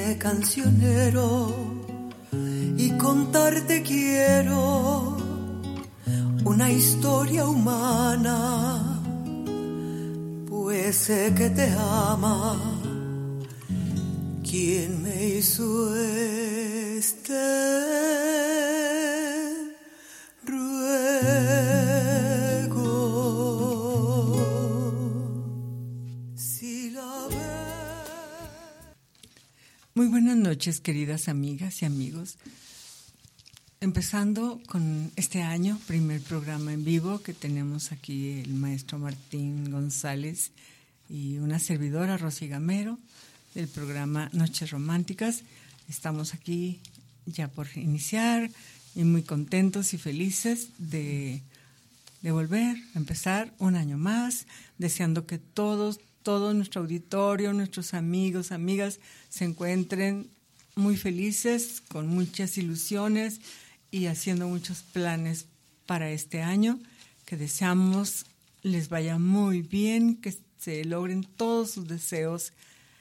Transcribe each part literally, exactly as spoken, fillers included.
Vine cancionero y contarte quiero una historia humana, pues sé que te ama quien me hizo este ruego. Si la ves. Muy buenas noches, queridas amigas y amigos. Empezando con este año, primer programa en vivo que tenemos aquí el maestro Martín González y una servidora, Rosy Gamero, del programa Noches Románticas. Estamos aquí ya por iniciar y muy contentos y felices de, de volver a empezar un año más, deseando que todos, todo nuestro auditorio, nuestros amigos, amigas, se encuentren muy felices, con muchas ilusiones y haciendo muchos planes para este año, que deseamos les vaya muy bien, que se logren todos sus deseos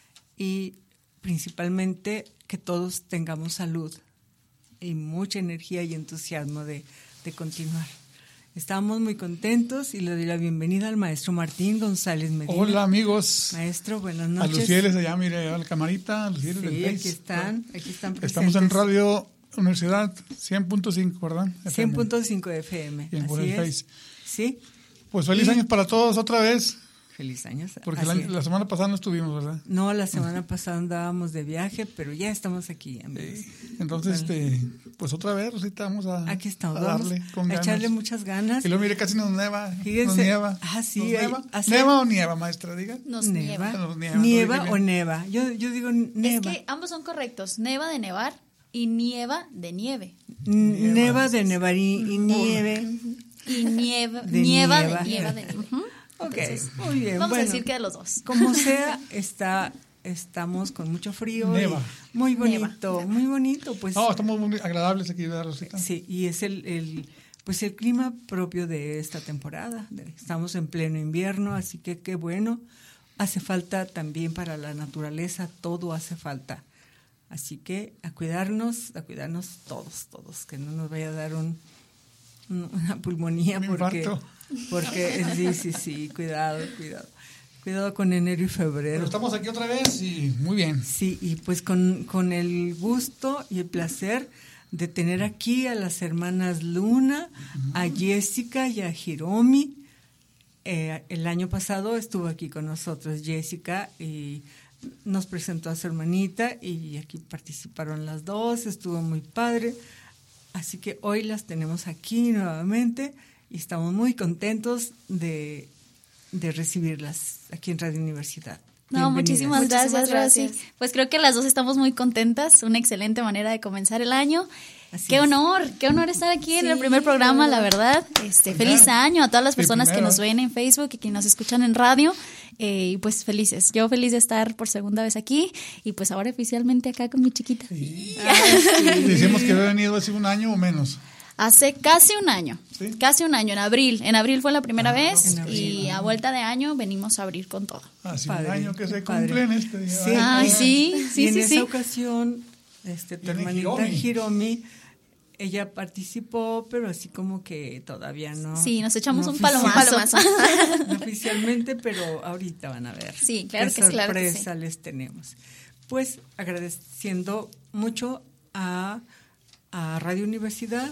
y principalmente que todos tengamos salud y mucha energía y entusiasmo de, de continuar. Estamos muy contentos y le doy la bienvenida al maestro Martín González Medina. Hola amigos. Maestro, buenas noches. A los fieles allá, mire, a la camarita, a los fieles sí, del Face. aquí están, aquí están presentes. Estamos en Radio Universidad cien punto cinco, ¿verdad? cien punto cinco de F M. Y en por el Face. Sí. Pues feliz y... año para todos otra vez. Feliz años. Porque la, la semana pasada no estuvimos, ¿verdad? No, la semana pasada andábamos de viaje, pero ya estamos aquí, amigos. Sí. Entonces, bueno, este, pues otra vez, Rosita, vamos a, aquí estamos, a darle vamos con a ganas. echarle muchas ganas. Y luego, mire, casi nos nieva. Fíjense. Nos nieva. Ah, sí. ¿Nos nieva? Hacer... ¿Nieva o nieva, maestra? Diga. Nos nieva. nieva. Nos nieva. ¿Nieva o neva? Yo, yo digo neva. Es que ambos son correctos. Neva de nevar y nieva de nieve. Nieva, neva de nevar y, y nieve. Y nieva de nieva, nieva. de nieva de nieve. Uh-huh. Ok, entonces, muy bien. Vamos bueno, a decir que de los dos. Como sea, está, estamos con mucho frío. Neva. Y muy bonito, Neva. muy bonito. Pues, no, estamos muy agradables aquí, ¿verdad, Rosita? Sí, y es el, el, pues el clima propio de esta temporada. Estamos en pleno invierno, así que qué bueno. Hace falta también para la naturaleza, todo hace falta. Así que a cuidarnos, a cuidarnos todos, todos, que no nos vaya a dar un, un una pulmonía. Un porque infarto. Porque sí, sí, sí, cuidado, cuidado. Cuidado con enero y febrero. Pero estamos aquí otra vez y muy bien. Sí, y pues con, con el gusto y el placer de tener aquí a las hermanas Luna, uh-huh. a Jessica y a Hiromi. Eh, el año pasado estuvo aquí con nosotros Jessica y nos presentó a su hermanita y aquí participaron las dos, estuvo muy padre. Así que hoy las tenemos aquí nuevamente. Y estamos muy contentos de, de recibirlas aquí en Radio Universidad. No, muchísimas gracias, muchísimas gracias, Rosy. Pues creo que las dos estamos muy contentas. Una excelente manera de comenzar el año. Así qué es. honor, qué honor estar aquí sí, en el primer programa, la verdad. Este, feliz año a todas las personas que nos ven en Facebook y que nos escuchan en radio. Eh, y pues felices. Yo feliz de estar por segunda vez aquí y pues ahora oficialmente acá con mi chiquita. Sí. Ah, sí. Decimos que había venido hace un año o menos. Hace casi un año, ¿sí? Casi un año, en abril. En abril fue la primera ah, vez y a vuelta de año venimos a abrir con todo. Hace padre, un año que se cumple en este día. Sí, Ay, sí, sí, y en sí, esa sí. ocasión, este, tu hermanita Hiromi. Hiromi, ella participó, pero así como que todavía no. Sí, nos echamos no un palomazo. No oficialmente, pero ahorita van a ver. Sí, claro qué que, sorpresa claro que sí. les tenemos. Pues agradeciendo mucho a, a Radio Universidad.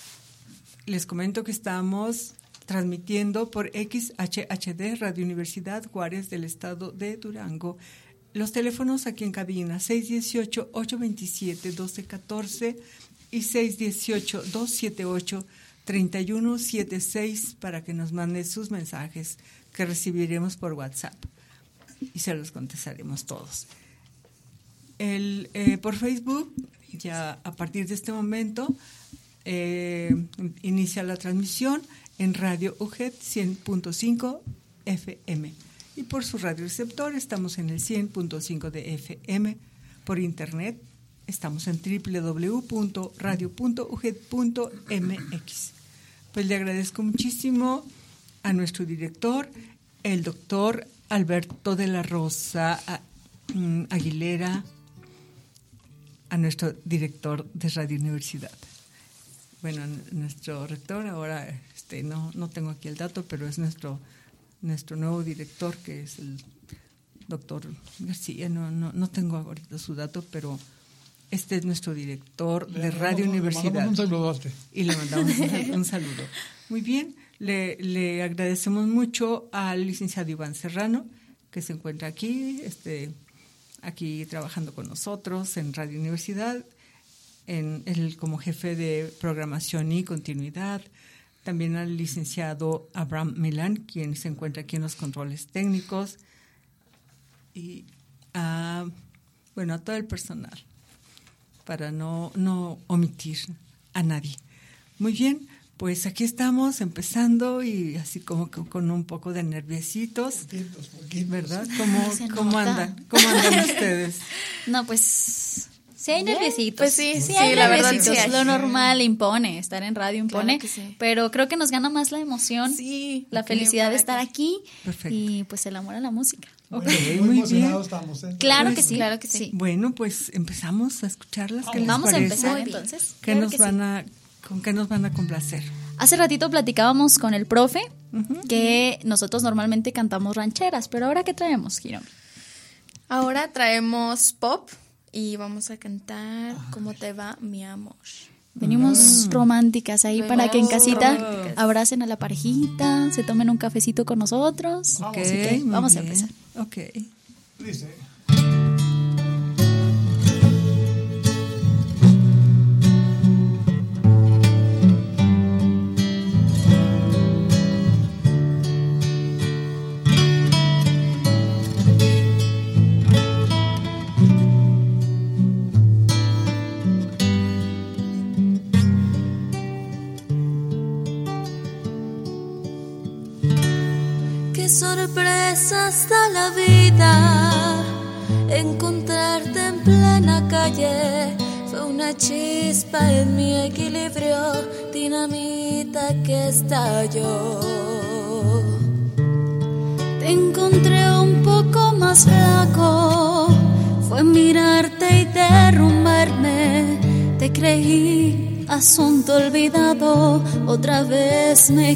Les comento que estamos transmitiendo por X H H D, Radio Universidad Juárez del estado de Durango. Los teléfonos aquí en cabina, seis uno ocho, ocho dos siete, uno dos uno cuatro y seis uno ocho, dos siete ocho, tres uno siete seis para que nos manden sus mensajes que recibiremos por WhatsApp y se los contestaremos todos. El, eh, por Facebook, ya a partir de este momento, Eh, inicia la transmisión en Radio U G E T cien punto cinco F M y por su radioreceptor estamos en el cien punto cinco de F M. Por internet estamos en doble u doble u doble u punto radio punto u g e t punto m x. Pues le agradezco muchísimo a nuestro director, el doctor Alberto de la Rosa Aguilera, a nuestro director de Radio Universidad. Bueno, nuestro rector ahora, este, no, no tengo aquí el dato, pero es nuestro, nuestro nuevo director, que es el doctor García. No, no, no tengo ahorita su dato, pero este es nuestro director le de Radio mandamos, Universidad. Le mandamos un saludote. Y le mandamos un, un saludo. Muy bien, le, le agradecemos mucho al licenciado Iván Serrano, que se encuentra aquí, este, aquí trabajando con nosotros en Radio Universidad, en el, como jefe de programación y continuidad. También al licenciado Abraham Milán, quien se encuentra aquí en los controles técnicos. Y a, bueno, a todo el personal, para no, no omitir a nadie. Muy bien, pues aquí estamos empezando y así como que con un poco de nerviositos, Poquitos, poquitos. ¿verdad? ¿Cómo, Se cómo nota. andan? ¿Cómo andan ustedes? No, pues sí hay nerviositos. Pues sí, sí sí, hay la verdad nerviositos. sí hay. Lo normal impone, estar en radio impone, Claro que sí. pero creo que nos gana más la emoción, Sí. la felicidad de estar aquí Perfecto. y pues el amor a la música. Ok, Muy, muy muy bien. emocionados estamos. ¿eh? Claro Pues, que sí, claro que sí. Bueno, pues empezamos a escucharlas. ¿Qué les Vamos a parece? empezar Muy bien. entonces. ¿Qué Claro nos que van sí. a, ¿Con qué nos van a complacer? Hace ratito platicábamos con el profe que nosotros normalmente cantamos rancheras, pero ahora ¿qué traemos, Hiromi? Ahora traemos pop y vamos a cantar ¿Cómo te va, mi amor? Venimos románticas ahí Venimos para que en casita románticas. abracen a la parejita, se tomen un cafecito con nosotros. Ok, Así que muy vamos a bien. empezar. Ok. Dice. Qué sorpresas da la vida, encontrarte en plena calle fue una chispa en mi equilibrio, dinamita que estalló. Te encontré un poco más flaco, fue mirarte y derrumbarme, te creí asunto olvidado, otra vez me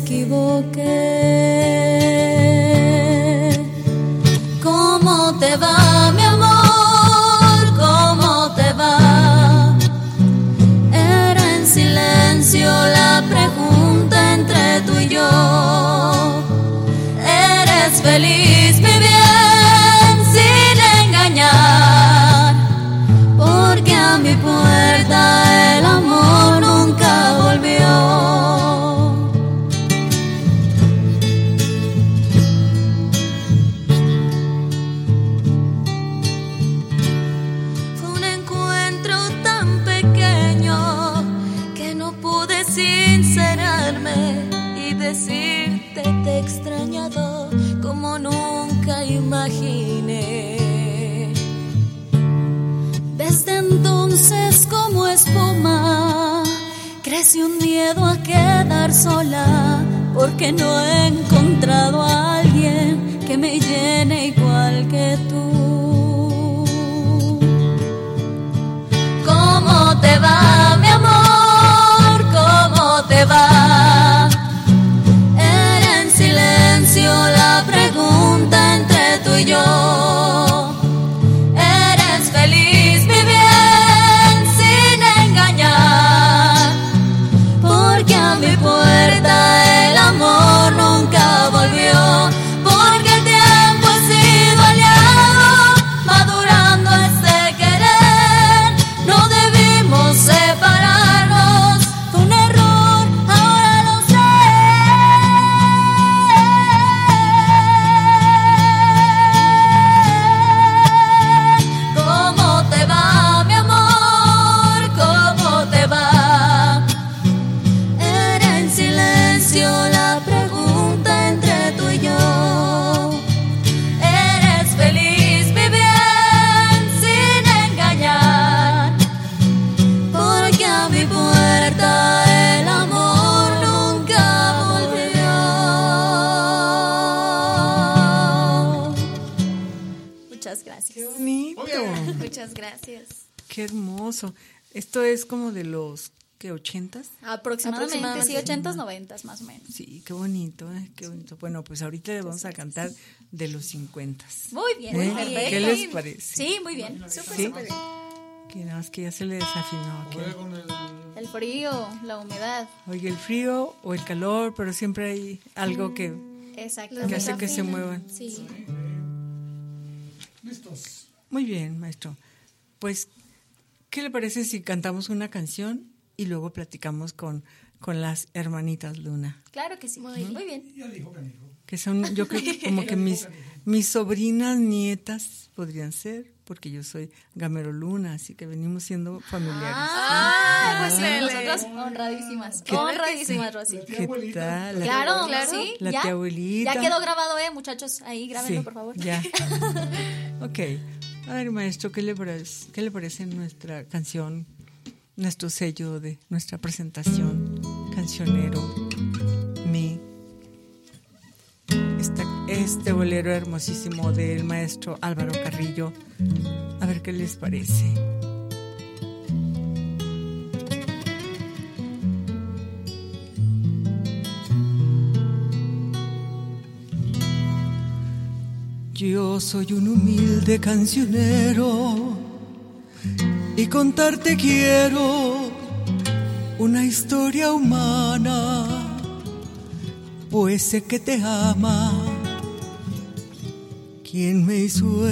equivoqué. ¿Cómo te va, mi amor? ¿Cómo te va? Era en silencio la pregunta entre tú y yo. ¿Eres feliz, mi bien, sin engañar? Porque a mi puerta el amor nunca volvió. Fue un encuentro tan pequeño que no pude sincerarme y decirte te he extrañado como nunca imaginé. Desde entonces como espuma creció un miedo a quedar sola, porque no he encontrado a alguien que me llene igual que tú. ¿Cómo te va, mi amor? ¿Cómo te va? Era en silencio la pregunta entre tú y yo. ¿Eres feliz, mi bien, sin engañar? Porque a mi puerta el amor nunca volvió. Porque el tiempo ha sido aliado, madurando este querer. No debimos separarnos, fue un error, ahora lo sé. ¿Cómo te va, mi amor? ¿Cómo te va? Era en silencio la pregunta entre tú y yo. ¿Eres feliz, mi bien, sin engañar? Porque a mi puerta el amor nunca volvió. Muchas gracias. Qué bonito. Muchas gracias. Qué hermoso. Esto es como de los, ¿qué, ochentas? Aproximadamente, Aproximadamente. sí, ochentas, noventas más o menos. Sí, qué bonito, ¿eh? Qué bonito. Bueno, pues ahorita le vamos a cantar de los cincuentas. Muy bien, ¿Eh? perfecto. ¿Qué les parece? Sí, muy bien. Súper, ¿Sí? súper bien. Que nada más que ya se le desafinó. Juega que- con el- El frío, la humedad. Oye, el frío o el calor, pero siempre hay algo que, Exacto. que hace que se muevan. Sí. Listos. Muy bien, maestro. Pues, ¿qué le parece si cantamos una canción y luego platicamos con, con las hermanitas Luna? Claro que sí. Muy, muy bien. Ya dijo que dijo. Que son, yo creo que como que mis, mis sobrinas nietas podrían ser, porque yo soy Gamero Luna, así que venimos siendo familiares. Ah, pues sí, Excelente. nosotros honradísimas. ¿Qué- Honradísimas, Rosy. ¿Qué tal? La- Claro, Claro. sí. La ya, tía abuelita. Ya quedó grabado, eh, muchachos. Ahí, grábenlo, Sí, por favor. Ya. Ok. A ver, maestro, ¿qué le parece, qué le parece nuestra canción, nuestro sello de nuestra presentación, cancionero, mi, esta, este bolero hermosísimo del maestro Álvaro Carrillo? A ver qué les parece. Yo soy un humilde cancionero y contarte quiero una historia humana, pues sé que te ama quien me hizo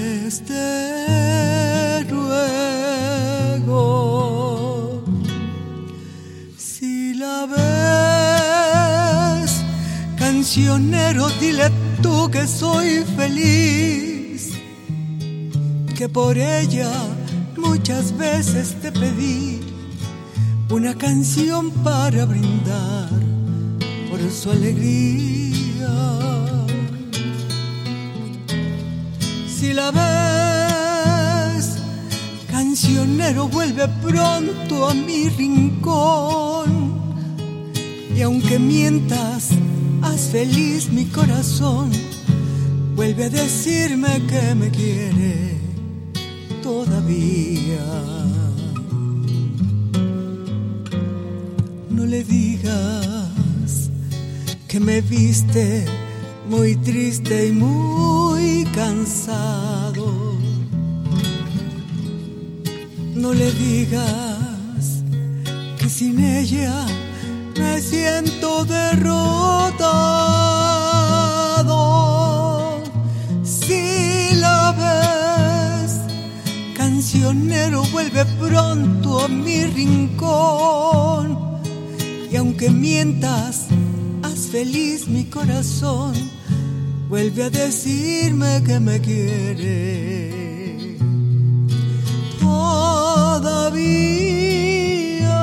este ruego. Si la ves, cancionero, dile tú que soy feliz, que por ella muchas veces te pedí una canción para brindar por su alegría. Si la ves, cancionero, vuelve pronto a mi rincón, y aunque mientas, haz feliz mi corazón. Vuelve a decirme que me quiere todavía. No le digas que me viste muy triste y muy cansado. No le digas que sin ella me siento derrotado. Si la ves, cancionero, vuelve pronto a mi rincón, y aunque mientas, haz feliz mi corazón. Vuelve a decirme que me quiere todavía.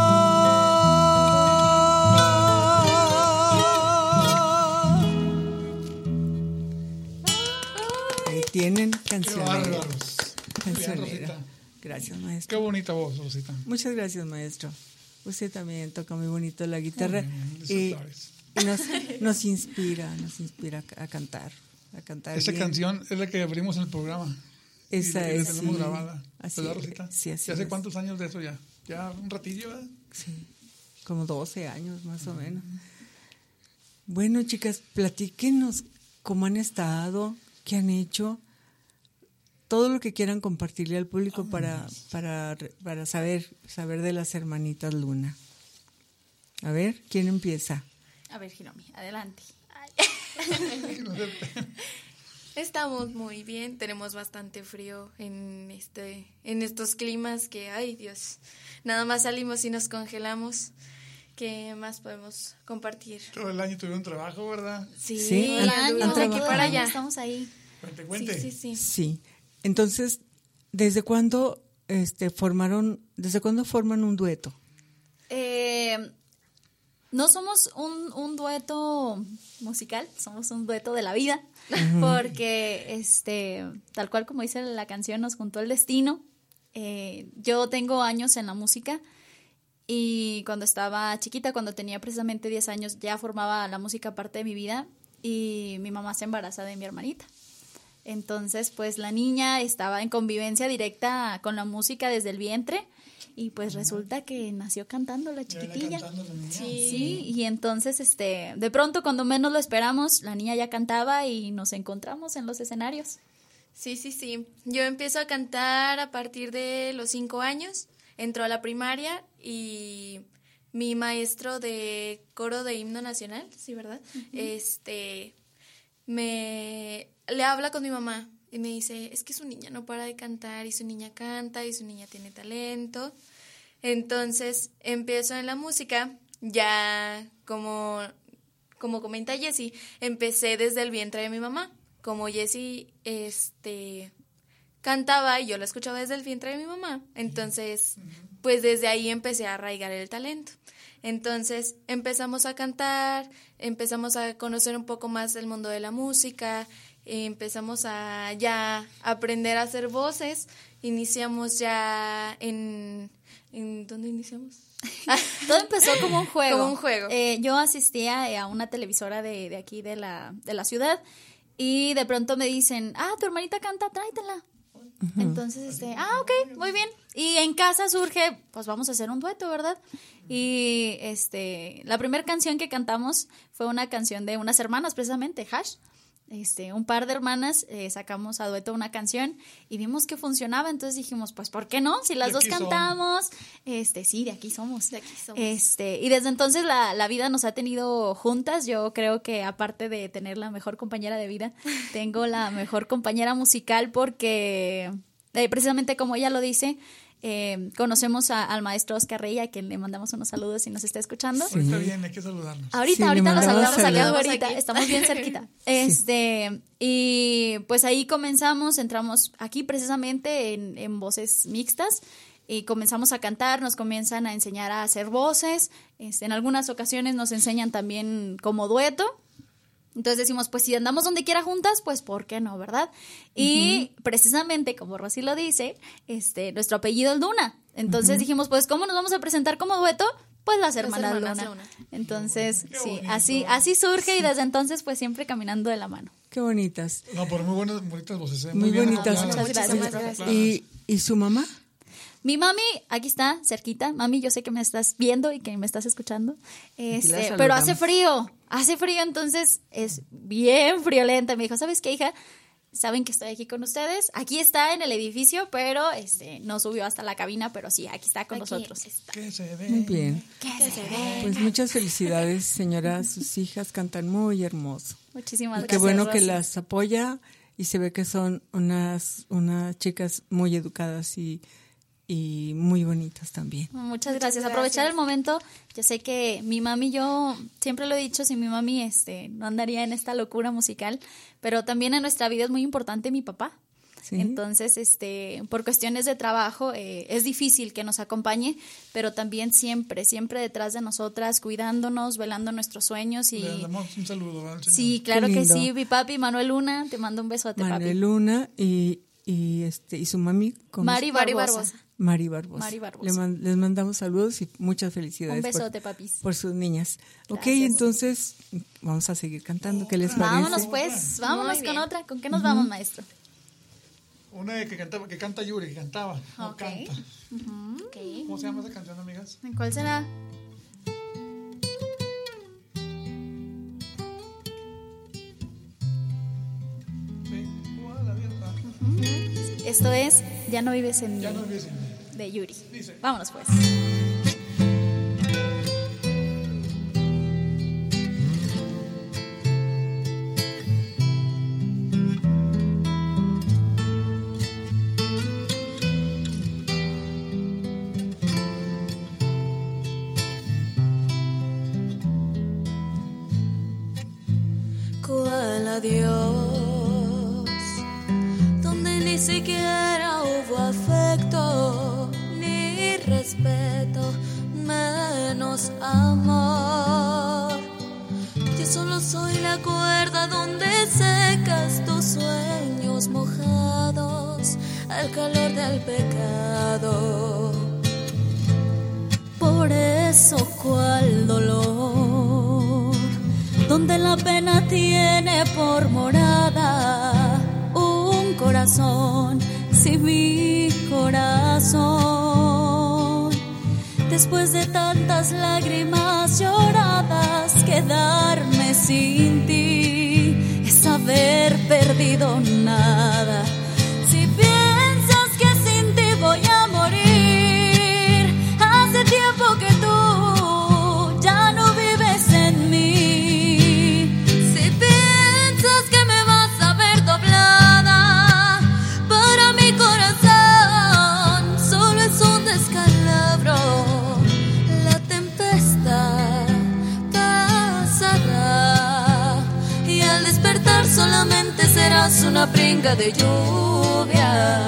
Ahí tienen Qué cancionera. bárbaros. Cancionera. Bien, Rosita. Gracias, Qué maestro. bonita voz, Rosita. Muchas gracias, maestro. Usted también toca muy bonito la guitarra Muy bien, y, flores. y nos, nos inspira, nos inspira a cantar, a cantar. Esta bien. canción es la que abrimos en el programa. Esa y, y la es, tenemos sí. grabada. Así ¿Verdad, es, Rosita? sí, así ¿Y hace es. cuántos años de eso ya? Ya un ratillo, ¿verdad? Sí, como doce años más o menos. Bueno, chicas, platíquenos cómo han estado, qué han hecho, todo lo que quieran compartirle al público para, para, para saber, saber de las hermanitas Luna. A ver, ¿quién empieza? A ver, Hiromi, adelante. Estamos muy bien, tenemos bastante frío en este, en estos climas que, ay Dios, nada más salimos y nos congelamos. ¿Qué más podemos compartir? Todo el año tuvieron trabajo, ¿verdad? Sí, Sí, El año, anduvimos han aquí trabajado. para allá. Estamos ahí. Cuente, Sí, cuente. sí, sí. Sí. Entonces, ¿desde cuándo este, formaron, desde cuándo forman un dueto? Eh, no somos un, un dueto musical, somos un dueto de la vida, porque este, tal cual como dice la canción, nos juntó el destino. Eh, yo tengo años en la música y cuando estaba chiquita, cuando tenía precisamente diez años, ya formaba la música parte de mi vida y mi mamá se embaraza de mi hermanita. Entonces, pues la niña estaba en convivencia directa con la música desde el vientre y pues resulta que nació cantando la chiquitilla. Cantando la niña. Sí. Sí, y entonces este, de pronto cuando menos lo esperamos, la niña ya cantaba y nos encontramos en los escenarios. Sí, sí, sí. Yo empiezo a cantar a partir de los cinco años. Entro a la primaria y mi maestro de coro de himno nacional, sí, ¿verdad? Uh-huh. Este, me le habla con mi mamá y me dice, es que su niña no para de cantar y su niña canta y su niña tiene talento. Entonces empiezo en la música, ya como, como comenta Jessie, empecé desde el vientre de mi mamá. Como Jessie este, cantaba y yo la escuchaba desde el vientre de mi mamá, entonces pues desde ahí empecé a arraigar el talento. Entonces empezamos a cantar, empezamos a conocer un poco más del mundo de la música, empezamos a ya aprender a hacer voces, iniciamos ya en... ¿En dónde iniciamos? Todo empezó como un juego. Como un juego. Eh, yo asistía a una televisora de, de aquí de la, de la ciudad. Y de pronto me dicen, ah, tu hermanita canta, tráetela. Uh-huh. Entonces, este, ah, ok, muy bien. Y en casa surge, pues vamos a hacer un dueto, ¿verdad? Y este, la primera canción que cantamos fue una canción de unas hermanas, precisamente, Hash. Este, un par de hermanas eh, sacamos a dueto una canción y vimos que funcionaba, entonces dijimos, pues, ¿por qué no? Si las dos cantamos, son. este, sí, de aquí somos. De aquí somos. Este, y desde entonces la, la vida nos ha tenido juntas. Yo creo que aparte de tener la mejor compañera de vida, tengo la mejor compañera musical porque, eh, precisamente como ella lo dice, Eh, conocemos a, al maestro Oscar Rey, a quien le mandamos unos saludos si nos está escuchando. Sí. Ahorita viene, hay que saludarnos. Ahorita, sí, ahorita los saludamos acá, ahorita, aquí. estamos bien cerquita. Este, sí. Y pues ahí comenzamos, entramos aquí precisamente en, en voces mixtas y comenzamos a cantar, nos comienzan a enseñar a hacer voces, este, en algunas ocasiones nos enseñan también como dueto. Entonces decimos, pues si andamos donde quiera juntas, pues ¿por qué no, verdad? Y uh-huh. precisamente, como Rosy lo dice, este, nuestro apellido es Luna. Entonces uh-huh. dijimos, pues ¿cómo nos vamos a presentar como dueto? Pues las hermanas, las hermanas Luna. Luna. Entonces, qué sí, bonito. así así surge y desde entonces pues siempre caminando de la mano. Qué bonitas. No, pero muy buenas, bonitas voces. ¿eh? Muy, muy bonitas. Bien, muchas gracias. Muchas gracias. ¿Y, ¿Y su mamá? Mi mami, aquí está, cerquita. Mami, yo sé que me estás viendo y que me estás escuchando. Este, pero hace frío, hace frío, entonces es bien friolenta. Me dijo, ¿sabes qué, hija? Saben que estoy aquí con ustedes. Aquí está en el edificio, pero este no subió hasta la cabina, pero sí, aquí está con aquí nosotros. Está. ¿Qué se ve? Muy bien. ¿Qué, ¿Qué se ve? Pues muchas felicidades, señora. Sus hijas cantan muy hermoso. Muchísimas y gracias. Qué bueno Rosy. Que las apoya y se ve que son unas, unas chicas muy educadas y y muy bonitas también. Muchas, Muchas gracias. gracias. Aprovechar el momento. Yo sé que mi mami, yo siempre lo he dicho, si mi mami este, no andaría en esta locura musical, pero también en nuestra vida es muy importante mi papá. ¿Sí? Entonces, este, por cuestiones de trabajo, eh, es difícil que nos acompañe, pero también siempre, siempre detrás de nosotras, cuidándonos, velando nuestros sueños. Y le damos un saludo al señor. Sí, claro que sí. Mi papi, Manuel Luna, te mando un besote, Manuel papi. Manuel Luna y, y, este, y su mami. Mari Barbosa. Barbosa. Mari Barbosa. Mari Barbosa. Le man, les mandamos saludos y muchas felicidades. Un besote, por, papis. Por sus niñas. Gracias. Ok, entonces vamos a seguir cantando. ¿Qué les parece? Vámonos pues, vámonos con otra. ¿Con qué nos uh-huh. vamos, maestro? Una que cantaba, que canta Yuri, que cantaba. No okay. canta. Uh-huh. Okay. ¿Cómo se llama esa canción, amigas? ¿Cuál será? Sí, la vida. Uh-huh. Esto es Ya no vives en mí. Ya no vives en mí. De Yuri. Dice. Vámonos pues. ¿Cuál adiós? Donde ni siquiera hubo afecto ni respeto, menos amor. Yo solo soy la cuerda donde secas tus sueños mojados al calor del pecado. Por eso, ¿cuál dolor? Donde la pena tiene por morada corazón, sí, mi corazón. Después de tantas lágrimas lloradas, quedarme sin ti es haber perdido nada. Si piensas que sin ti voy a morir, hace tiempo que tú ya no vives en mí. Si piensas que me vas a ver doblada, para mi corazón solo es un descalabro. La tempestad pasará y al despertar solamente serás una brinca de lluvia.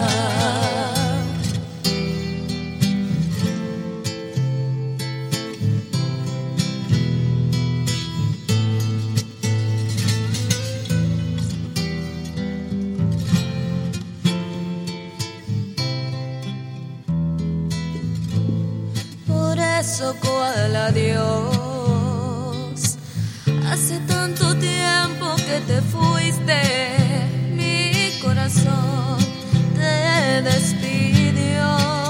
Por eso, cual adiós, hace tanto tiempo que te fuiste, mi corazón te despidió.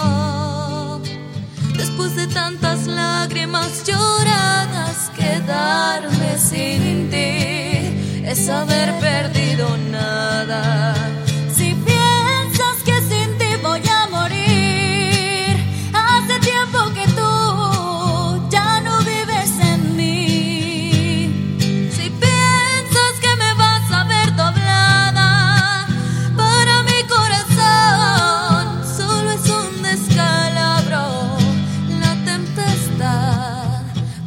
Después de tantas lágrimas lloradas, quedarme sin ti es haber perdido nada. Si piensas que sin ti voy a morir, hace tiempo que tú ya no vives en mí. Si piensas que me vas a ver doblada, para mi corazón solo es un descalabro. La tempestad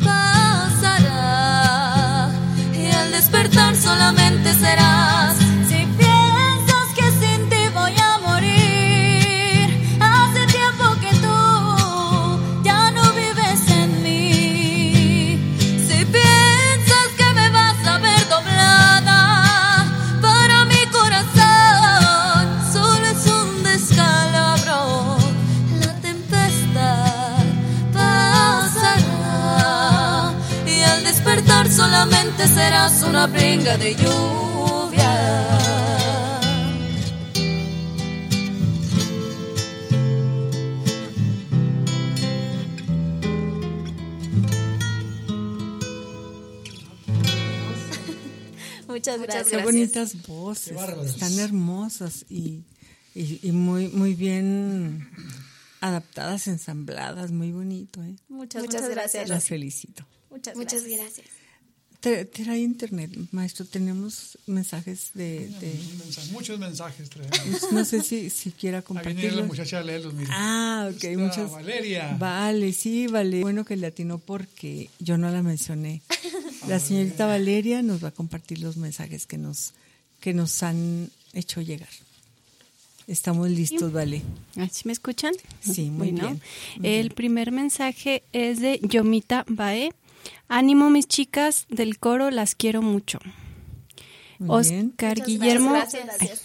pasará y al despertar solamente serás. Si piensas que sin ti voy a morir, hace tiempo que tú ya no vives en mí. Si piensas que me vas a ver doblada, para mi corazón solo es un descalabro. La tempestad pasará y al despertar solamente serás una brinca de lluvia. Muchas gracias. Qué bonitas voces, Qué bárbaros. están hermosas y, y, y muy muy bien adaptadas, ensambladas, muy bonito, ¿eh? Muchas, Muchas muchas gracias. gracias. Las felicito. Muchas, Muchas gracias. gracias. Tra- Trae internet, maestro, tenemos mensajes de... de Mensajes, muchos mensajes traemos. no sé si, si quiera Ahí viene la compartirlos. muchacha a leerlos, mira. Ah, ok, Está muchas. Valeria. Vale, sí, vale. Bueno que le atinó porque yo no la mencioné. La señorita Valeria nos va a compartir los mensajes que nos, que nos han hecho llegar. Estamos listos, Vale. ¿Sí me escuchan? Sí, muy Bueno, bien. Muy el bien. primer mensaje es de Yomita Bae. Ánimo, mis chicas del coro, las quiero mucho. Muy bien. Oscar Muchas Guillermo. gracias, gracias.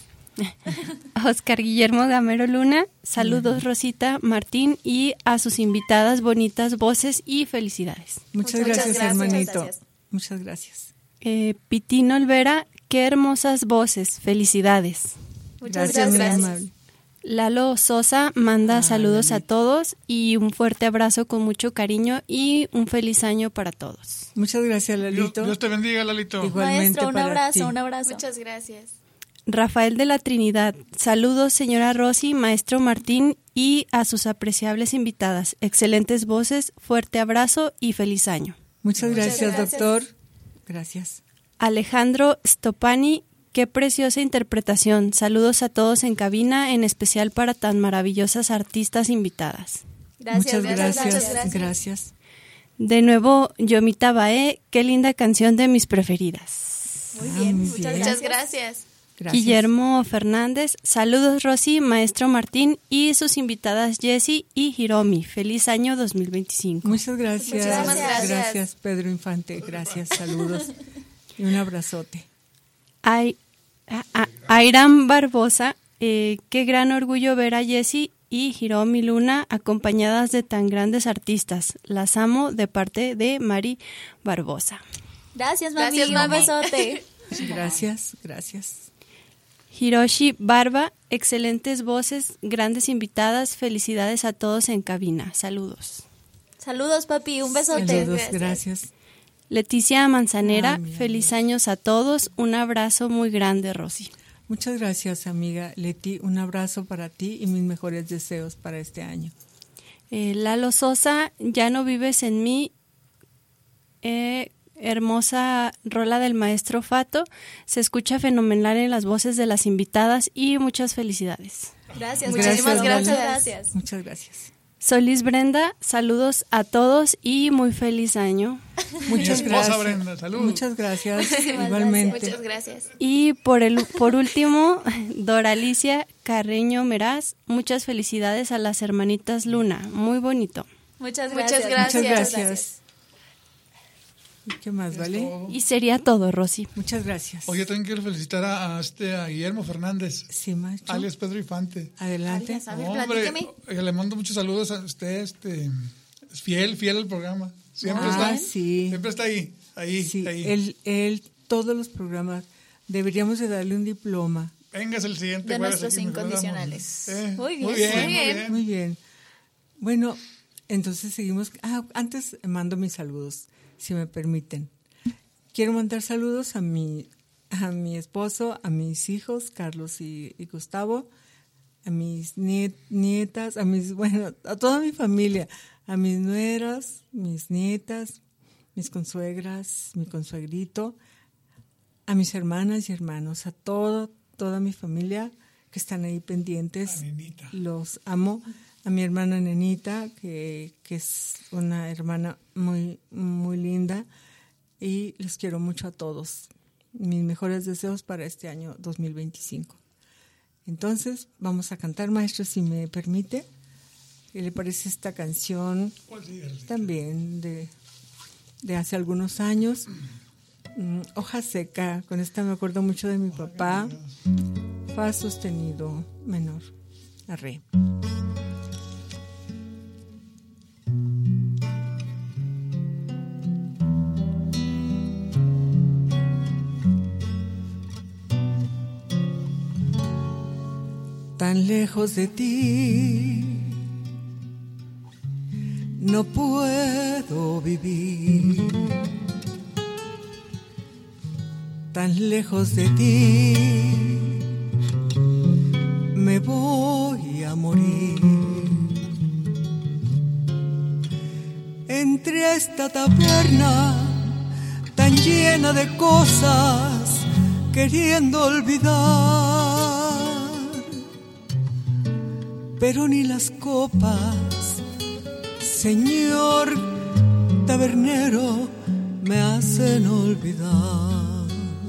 Oscar Guillermo Gamero Luna, saludos Rosita Martín y a sus invitadas bonitas voces y felicidades. Muchas, Muchas gracias, gracias, hermanito. muchas gracias. Muchas gracias. Eh, Pitino Olvera, qué hermosas voces, felicidades. Muchas Gracias, muy gracias. amable. Lalo Sosa manda Ah, saludos a Lalito. todos y un fuerte abrazo con mucho cariño y un feliz año para todos. Muchas gracias, Dios, Lalito. Dios te bendiga, Lalito. Igualmente Maestro, un para abrazo, ti. un abrazo. Muchas gracias. Rafael de la Trinidad, saludos señora Rosy, maestro Martín y a sus apreciables invitadas. Excelentes voces, fuerte abrazo y feliz año. Muchas gracias, gracias. doctor. Gracias. Alejandro Stopani, qué preciosa interpretación. Saludos a todos en cabina, en especial para tan maravillosas artistas invitadas. Gracias, Muchas gracias, gracias. muchas gracias. Gracias. De nuevo, Yomita Bae, qué linda canción de mis preferidas. Muy Ah, bien, muy muchas bien. Muchas gracias. gracias. Gracias. Guillermo Fernández, saludos Rosy, maestro Martín y sus invitadas Jessie y Hiromi. Feliz año dos mil veinticinco. Muchas gracias. Muchísimas gracias. Gracias, Pedro Infante. Gracias, saludos. Y un abrazote. Ay, a- a- Airam Barbosa, eh, qué gran orgullo ver a Jessie y Hiromi Luna acompañadas de tan grandes artistas. Las amo de parte de Mari Barbosa. Gracias, mami. Gracias, Un mami. besote. Gracias, gracias. Hiroshi Barba, excelentes voces, grandes invitadas, felicidades a todos en cabina. Saludos. Saludos, papi, un besote. Saludos, gracias. gracias. Leticia Manzanera, Ay, feliz años a todos, un abrazo muy grande, Rosy. Muchas gracias, amiga Leti, un abrazo para ti y mis mejores deseos para este año. Eh, Lalo Sosa, ya no vives en mí, eh, hermosa rola del maestro Fato, se escucha fenomenal en las voces de las invitadas y muchas felicidades. Gracias, Muchísimas gracias. gracias. Muchas gracias. Solís Brenda, saludos a todos y muy feliz año. Muchas Mi esposa gracias. Brenda, salud. Muchas gracias, Muchísimas igualmente. Muchas gracias. Y por el por último, Doralicia Carreño Meraz, muchas felicidades a las hermanitas Luna, muy bonito. Muchas Muchas gracias. gracias. Muchas gracias. ¿Y qué más, vale? Y sería todo, Rosy. Muchas gracias. Oye, también quiero felicitar a, a este a Guillermo Fernández, Sí, maestro. alias Pedro Infante. Adelante. Alias, a ver, Hombre, platícame. oiga, le mando muchos saludos a usted, este, es fiel, fiel al programa. Siempre Ah, está, sí. siempre está ahí, ahí, Sí, ahí. él, él, todos los programas, deberíamos de darle un diploma. Vengas el siguiente De jueves nuestros aquí, nos vemos. incondicionales. Eh, Muy bien, muy bien, muy muy bien. bien. Muy bien. Bueno, entonces seguimos. Ah, antes mando mis saludos, si me permiten. Quiero mandar saludos a mi, a mi esposo, a mis hijos, Carlos y, y Gustavo, a mis niet- nietas, a mis, bueno, a toda mi familia, a mis nueras, mis nietas, mis consuegras, mi consuegrito, a mis hermanas y hermanos, a todo, toda mi familia que están ahí pendientes. A Nenita. Los amo. A mi hermana Nenita, que, que es una hermana muy, muy linda. Y los quiero mucho a todos. Mis mejores deseos para este año dos mil veinticinco. Entonces, vamos a cantar, maestro, si me permite. ¿Qué le parece esta canción? ¿Cuál sigue? También de, de hace algunos años. Mm, Hoja seca. Con esta me acuerdo mucho de mi papá. Fa sostenido menor. A re. Tan lejos de ti no puedo vivir, tan lejos de ti me voy a morir. Entre esta taberna tan llena de cosas queriendo olvidar, pero ni las copas, señor tabernero, me hacen olvidar.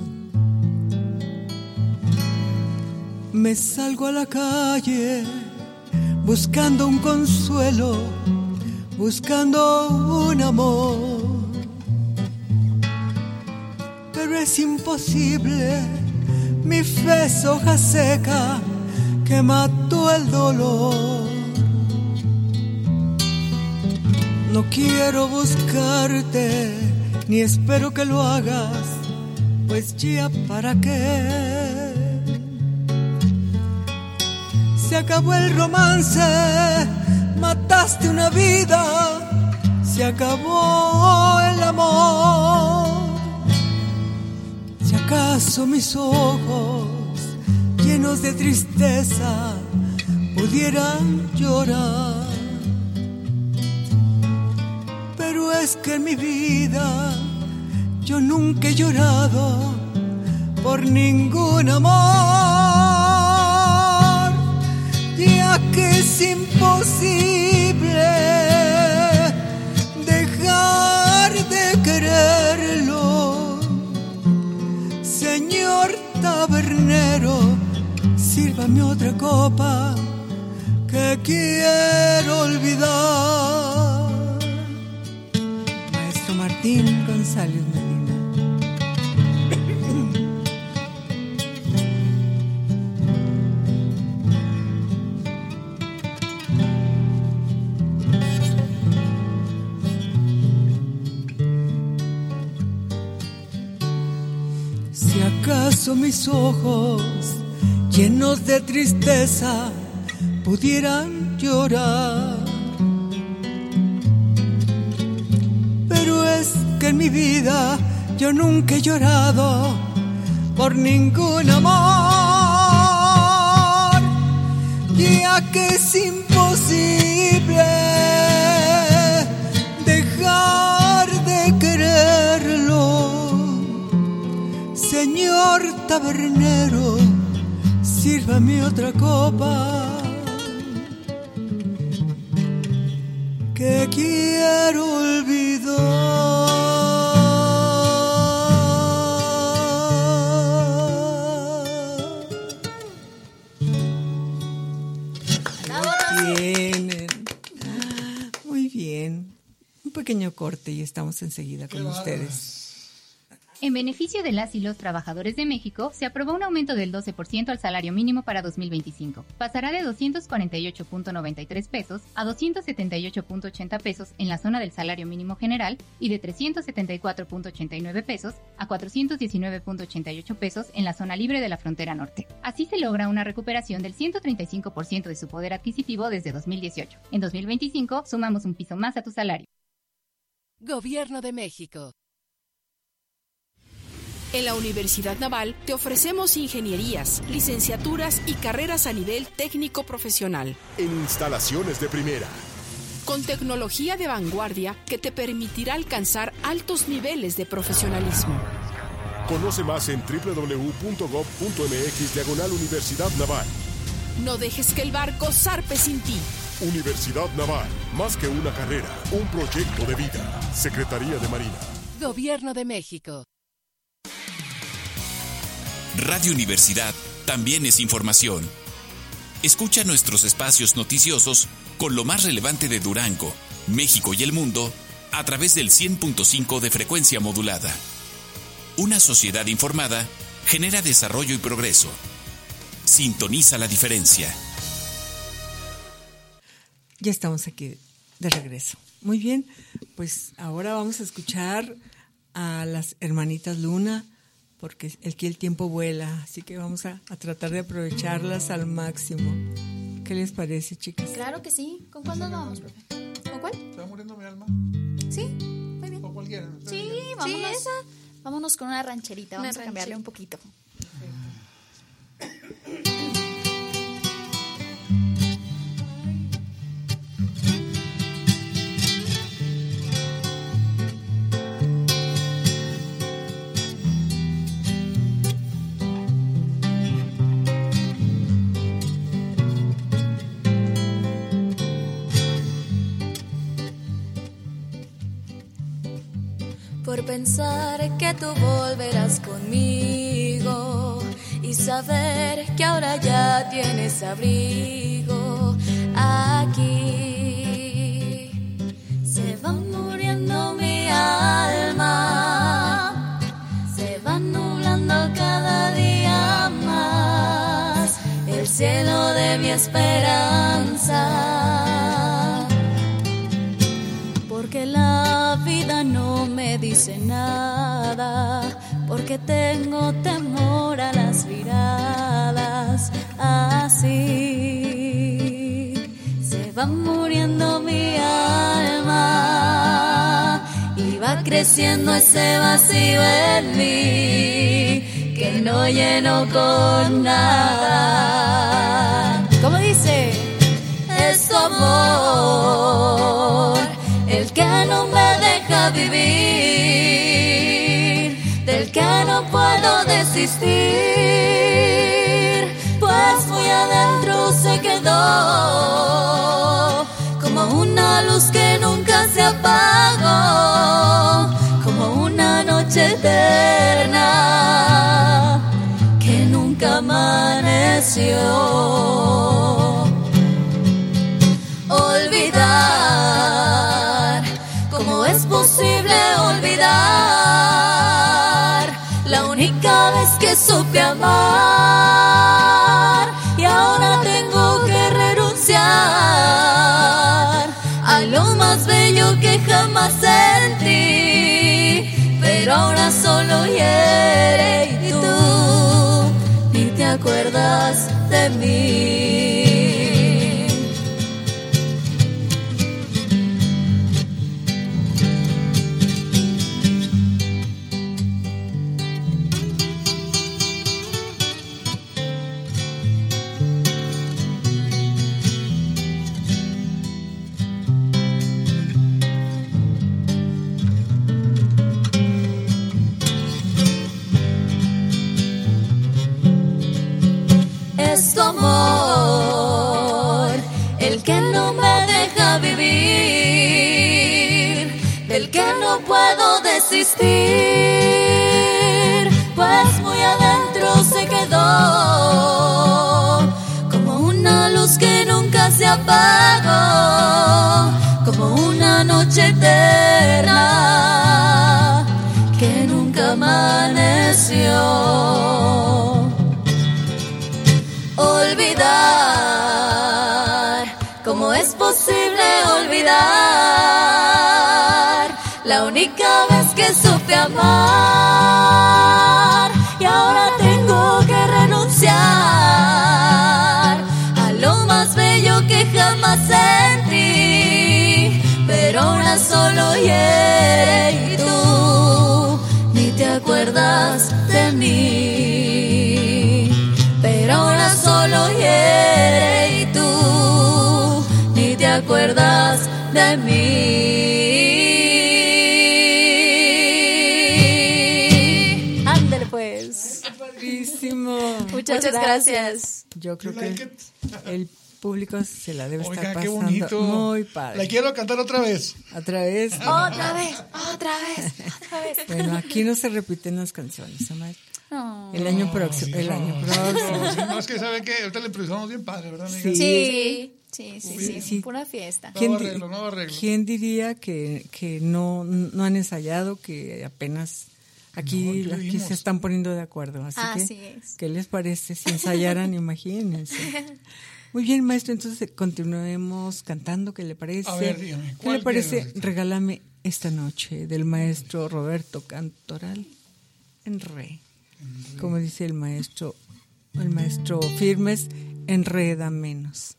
Me salgo a la calle buscando un consuelo, buscando un amor, pero es imposible, mi fe es hoja seca que mató el dolor. No quiero buscarte, ni espero que lo hagas, pues ya para qué. Se acabó el romance, mataste una vida, se acabó el amor. Si acaso mis ojos llenos de tristeza pudieran llorar, pero es que en mi vida yo nunca he llorado por ningún amor, ya que es imposible dejar de quererlo. Señor tabernero, sírvame otra copa que quiero olvidar. Maestro Martín González Medina. Si acaso mis ojos llenos de tristeza, pudieran llorar. Pero es que en mi vida yo nunca he llorado por ningún amor, ya que es imposible dejar de quererlo. Señor tabernero, sírvame otra copa, que quiero olvidar. Bien, muy bien. Un pequeño corte y estamos enseguida con ustedes. En beneficio de las y los trabajadores de México, se aprobó un aumento del doce por ciento al salario mínimo para dos mil veinticinco. Pasará de doscientos cuarenta y ocho punto noventa y tres pesos a doscientos setenta y ocho punto ochenta pesos en la zona del salario mínimo general y de trescientos setenta y cuatro punto ochenta y nueve pesos a cuatrocientos diecinueve punto ochenta y ocho pesos en la zona libre de la frontera norte. Así se logra una recuperación del ciento treinta y cinco por ciento de su poder adquisitivo desde dos mil dieciocho. En dos mil veinticinco sumamos un piso más a tu salario. Gobierno de México. En la Universidad Naval te ofrecemos ingenierías, licenciaturas y carreras a nivel técnico profesional. En instalaciones de primera. Con tecnología de vanguardia que te permitirá alcanzar altos niveles de profesionalismo. Conoce más en doble u doble u doble u punto gob punto eme equis diagonal Universidad Naval. No dejes que el barco zarpe sin ti. Universidad Naval, más que una carrera, un proyecto de vida. Secretaría de Marina. Gobierno de México. Radio Universidad también es información. Escucha nuestros espacios noticiosos con lo más relevante de Durango, México y el mundo a través del cien punto cinco de frecuencia modulada. Una sociedad informada genera desarrollo y progreso. Sintoniza la diferencia. Ya estamos aquí de regreso. Muy bien, pues ahora vamos a escuchar a las hermanitas Luna, porque aquí el tiempo vuela, así que vamos a, a tratar de aprovecharlas al máximo. ¿Qué les parece, chicas? Claro que sí. ¿Con cuál nos vamos, profe? ¿Con cuál? ¿Se va muriendo mi alma? Sí, muy bien. ¿O cualquiera? Sí, vámonos. Sí, esa. Vámonos con una rancherita, vamos una a cambiarle rancherita. Un poquito. Por pensar que tú volverás conmigo y saber que ahora ya tienes abrigo aquí. Se va muriendo mi alma, se va nublando cada día más el cielo de mi esperanza. Porque la vida no me dice nada, porque tengo temor a las miradas así. Se va muriendo mi alma y va creciendo ese vacío en mí que no lleno con nada. ¿Cómo dice? Es tu amor el que no me deja vivir, del que no puedo desistir, pues muy adentro se quedó como una luz que nunca se apagó, como una noche eterna que nunca amaneció. Olvidar, ¿cómo es posible olvidar la única vez que supe amar? Y ahora tengo que renunciar a lo más bello que jamás sentí, pero ahora solo hiere y tú ni te acuerdas. acuerdas de mí. Es tu amor el que no me deja vivir, del que no puedo desistir, pues muy adentro se quedó como una luz que nunca se apagó, como una noche eterna que nunca amaneció. Olvidar, ¿cómo es posible olvidar la única vez que supe amar? Y ahora tengo que renunciar a lo más bello que jamás sentí, pero ahora solo hiere y tú ni te acuerdas de mí. Pero ahora solo hiere y tú ni te acuerdas de mí. Ándale pues. Padrísimo. Muchas, Muchas gracias. gracias. Yo creo que el público se la debe Oiga, estar qué pasando bonito. muy padre. La quiero cantar otra vez. ¿Otra vez? Otra vez, otra vez, otra vez. Bueno, aquí no se repiten las canciones, Amar. Oh. El año próximo, sí, el no, año sí, próximo. no, sí, no, es que saben que ahorita le improvisamos bien padre, ¿verdad, amiga? Sí. Sí, sí, sí, sí, Sí. pura fiesta. Nuevo ¿Quién, arreglo, nuevo arreglo. ¿Quién diría que, que no, no han ensayado, que apenas aquí, No, ¿qué aquí vimos? se están poniendo de acuerdo? Así Así que, es. ¿qué les parece si ensayaran? Imagínense. Muy bien, maestro, entonces continuemos cantando, ¿qué le parece? A ver, dígame, ¿Qué ¿cuál le parece? quiere? Regálame esta noche, del maestro Roberto Cantoral en re. Como dice el maestro, el maestro Firmes, enreda menos.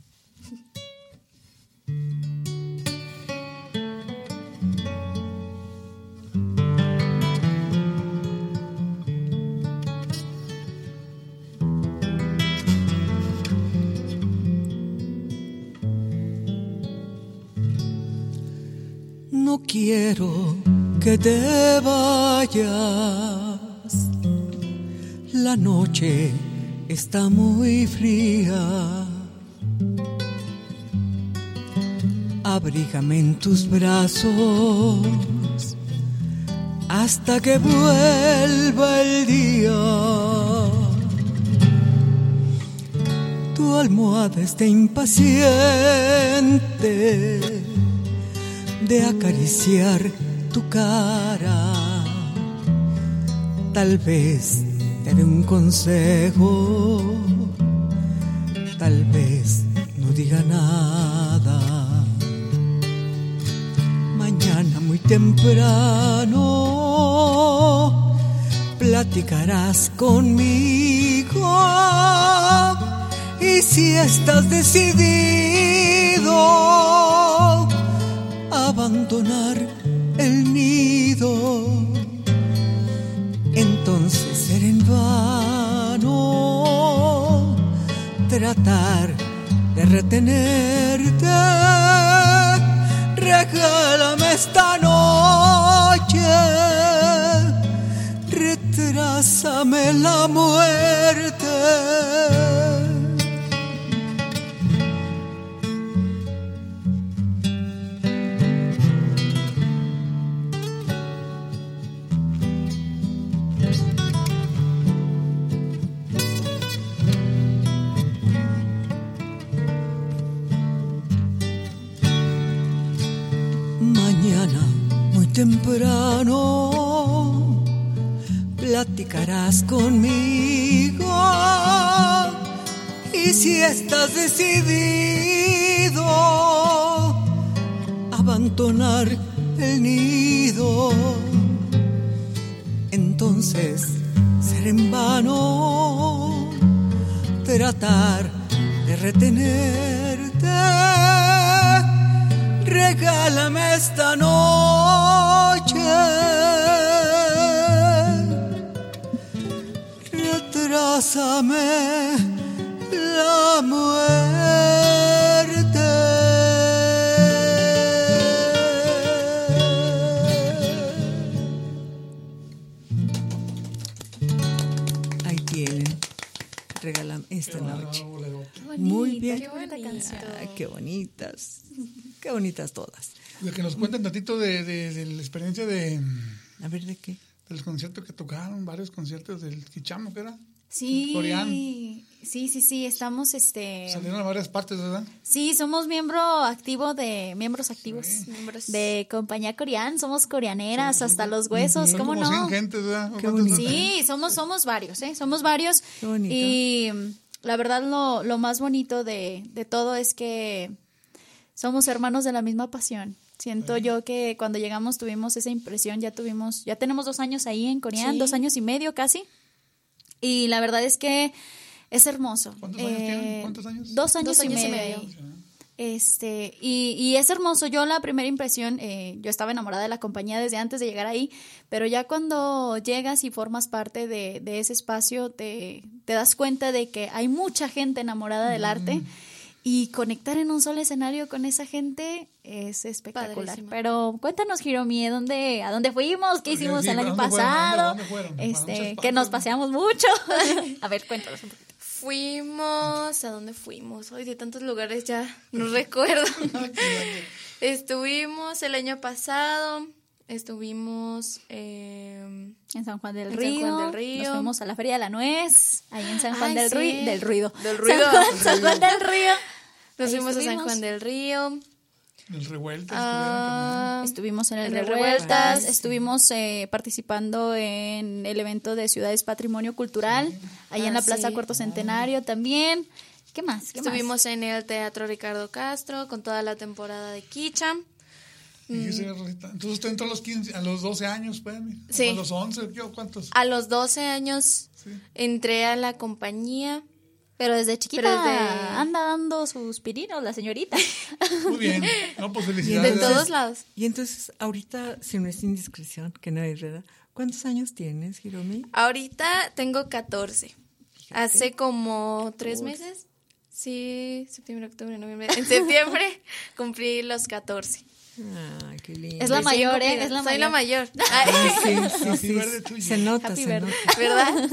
No quiero que te vayas, la noche está muy fría. Abrígame en tus brazos hasta que vuelva el día. Tu almohada está impaciente de acariciar tu cara. Tal vez te dé un consejo, tal vez no diga nada. Mañana muy temprano platicarás conmigo, y si estás decidido abandonar el nido, entonces será en vano tratar de retenerte. Regálame esta noche, retrásame la muerte. Temprano platicarás conmigo, y si estás decidido abandonar el nido, entonces será en vano tratar de retenerte. Regálame esta noche, retrásame la muerte. Ahí tienen, regálame esta noche. Bonita, Muy bien. Qué bonita canción. Ay, qué bonitas. Qué bonitas todas. De que nos cuenten tantito de, de, de la experiencia de... A ver, ¿de qué? De los conciertos que tocaron, varios conciertos del Quichamo, ¿qué era? Sí, Coreano. sí, sí, sí, estamos este Salieron a varias partes, ¿verdad? Sí, somos miembro activo de miembros activos Sí. Miembros. de compañía coreana, somos coreaneras hasta los huesos, Son ¿cómo como no? cien gentes, ¿verdad? Qué ¿Cuántos bonito. son? Sí, somos somos varios, ¿eh? Somos varios. Qué bonito. Y mm, la verdad lo, lo más bonito de, de todo es que somos hermanos de la misma pasión. Siento yo que cuando llegamos tuvimos esa impresión, ya tuvimos, ya tenemos dos años ahí en Coreán, Sí. dos años y medio casi. Y la verdad es que es hermoso. ¿Cuántos años tienen? ¿Cuántos años? Dos años, Dos y, años y medio. medio. Este, y, y es hermoso. Yo la primera impresión, eh, yo estaba enamorada de la compañía desde antes de llegar ahí, pero ya cuando llegas y formas parte de, de ese espacio, te, te das cuenta de que hay mucha gente enamorada del arte. Y conectar en un solo escenario con esa gente es espectacular. Padrísimo. Pero cuéntanos, Hiromi, ¿dónde, ¿a dónde fuimos? ¿Qué Porque hicimos sí, el año ¿dónde fueron? pasado? ¿Dónde fueron? Para muchas Este, que partes, nos ¿no? paseamos mucho. A ver, cuéntanos un poquito. Fuimos, ¿a dónde fuimos? Hoy de tantos lugares ya no recuerdo. Estuvimos el año pasado, estuvimos eh, En San Juan del En San Río. Juan del Río. Nos fuimos a la Feria de la Nuez, ahí en San Juan Ay, del, sí. Rui- del Ruido. Del Ruido. San Juan, San Juan del Río. nos Ahí fuimos a San estuvimos. Juan del Río. El Revueltas. Ah, Estuvimos en el En el Revueltas, Revueltas. estuvimos eh, participando en el evento de Ciudades Patrimonio Cultural, ahí en Ah, la Plaza sí. Cuarto Centenario también. ¿Qué más? ¿Qué más? Estuvimos en el Teatro Ricardo Castro con toda la temporada de Kicha. Y ese, Rosita, entonces usted entró a los quince, a los doce años, pues, mi. Sí. A los once, ¿yo cuántos? A los doce años Sí. entré a la compañía. Pero desde chiquita Pero desde- anda dando sus pirinos la señorita. Muy bien. No, pues De felicidades. todos lados. Y entonces, ahorita, si no es indiscreción, que no es verdad, ¿cuántos años tienes, Hiromi? Ahorita tengo catorce. Hace como tres meses. Sí, septiembre, octubre, noviembre. En septiembre cumplí los catorce. Ay, qué lindo. Es la Recién mayor, ¿eh? cumplida. Es la Soy la mayor. mayor. Ay, Sí, sí, Happy sí. birthday to you. Se nota, Happy se birthday. nota. ¿Verdad?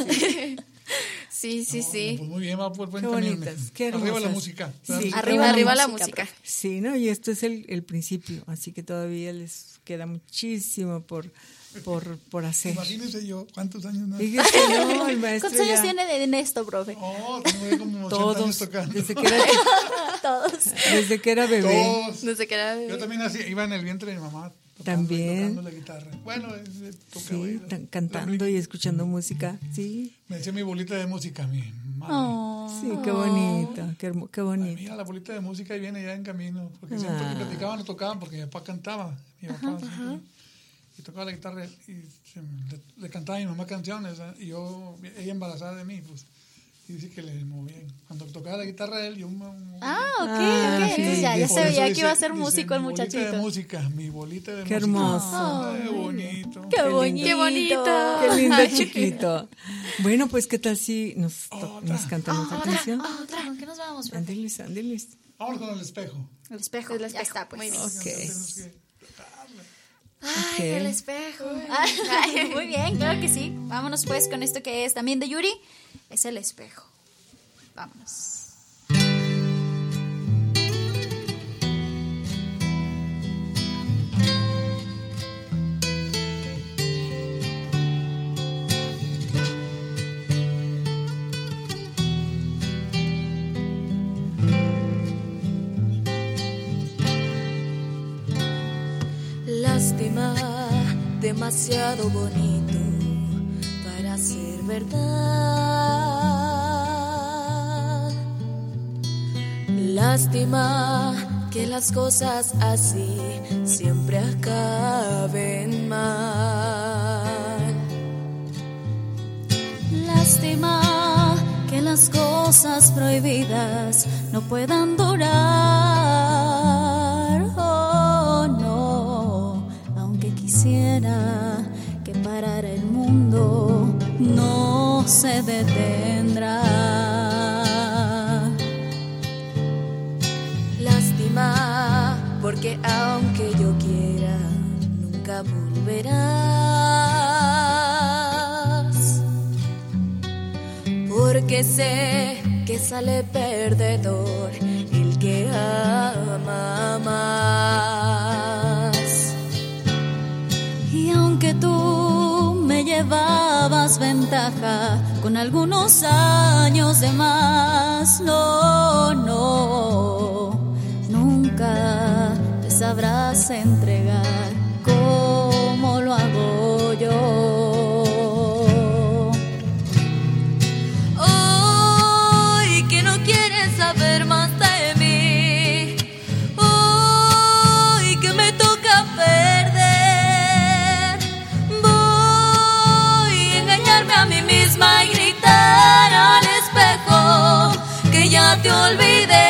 Sí, sí, No, sí. Pues muy bien, va por buen Qué camino. bonitas, qué Arriba la hermosas. música. Sí. Música. Arriba, Qué arriba la música, música. Sí, ¿no? Y esto es el, el principio, así que todavía les queda muchísimo por, por, por hacer. Imagínense yo, ¿cuántos años más? Fíjese, no, el maestro ¿Cuántos años ya- tiene de en esto, profe? Oh, tengo como ochenta años Todos, tocando. desde que era, Todos. desde que era bebé. Todos. No sé qué era. Yo también así, iba en el vientre de mi mamá. Tocando, También. y tocando la guitarra. Bueno, es, es, tocaba Sí, ahí, tan- la- cantando la- y escuchando música, sí. Me decía mi bolita de música, mi madre. Oh. Sí, qué bonito, qué, hermo- qué bonito. Mira, la bolita de música y viene ya en camino. Porque siempre Ah. que platicaban, no tocaban, porque mi papá cantaba. Mi papá siempre- y tocaba la guitarra y se- le, le cantaba a mi mamá canciones. ¿eh? Y yo, ella embarazada de mí, pues. Y dice que le movían. Cuando tocaba la guitarra él, yo me movía. Ah, ok, Ah, ok. sí. Entonces ya, ya Por se eso veía que dice- iba a ser dice, músico el mi bolita de muchachito. música, mi bolita de Qué música. hermoso. Ay, bonito. Qué lindo. bonito. Qué bonito. Qué lindo chiquito. Bueno, pues qué tal si nos, to- Otra. nos cantan otra canción. Ah, otra, ¿con qué nos vamos, profe? Andilis, andilis. Vamos con el espejo. El espejo. El Ya espejo, está, pues. muy bien. Ok. Tenemos que tocarla. Ay, Ok. el espejo. Ay, muy bien, claro que sí. Vámonos pues con esto que es también de Yuri. Es el espejo. Vámonos. Lástima, demasiado bonito para ser verdad. Lástima que las cosas así siempre acaben mal. Lástima que la las cosas prohibidas no puedan durar. Oh, no, aunque quisiera que parara el mundo, no se detendrá. Lástima, porque aunque yo quiera, nunca volverás. Porque sé que sale perdedor el que ama más. Y aunque tú me llevabas ventaja con algunos años de más, no, no, nunca te sabrás entregar como lo hago yo. Hoy que no quieres saber más de mí, hoy que me toca perder, voy a engañarme a mí misma y gritar al espejo que ya te olvidé.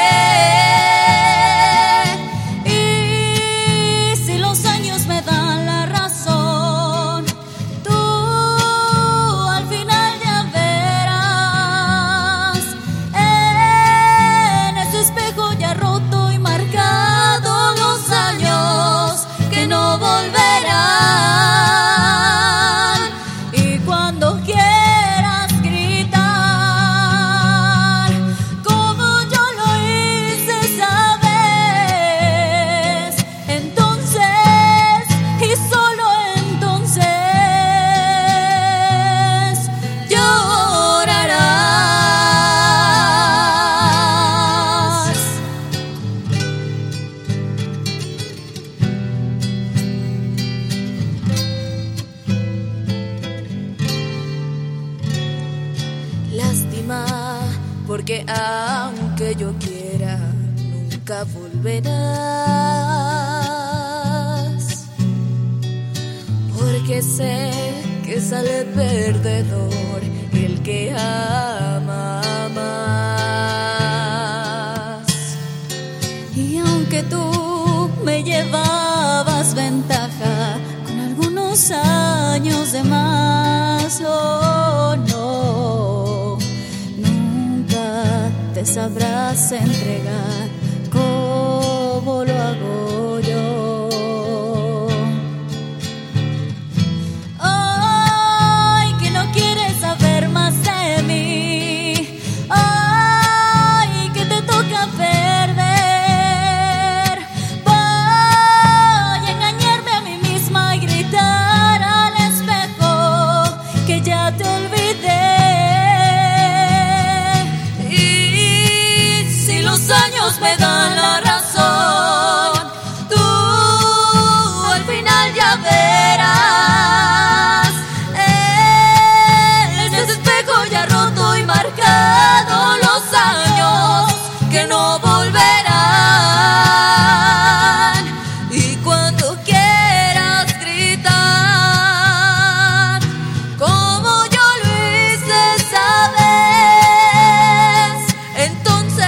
Porque aunque yo quiera, nunca volverás. Porque sé que sale perdedor el que ama más. Y aunque tú me llevabas ventaja con algunos años de más, oh no, te sabrás entregar como lo hago yo. Ay, que no quieres saber más de mí. Ay, que te toca perder. Voy a engañarme a mí misma y gritar al espejo que ya te olvidé. Los años me dan la razón, tú al final ya verás. En ese espejo ya roto y marcado los años que no volverán. Y cuando quieras gritar, como yo lo hice, sabes, entonces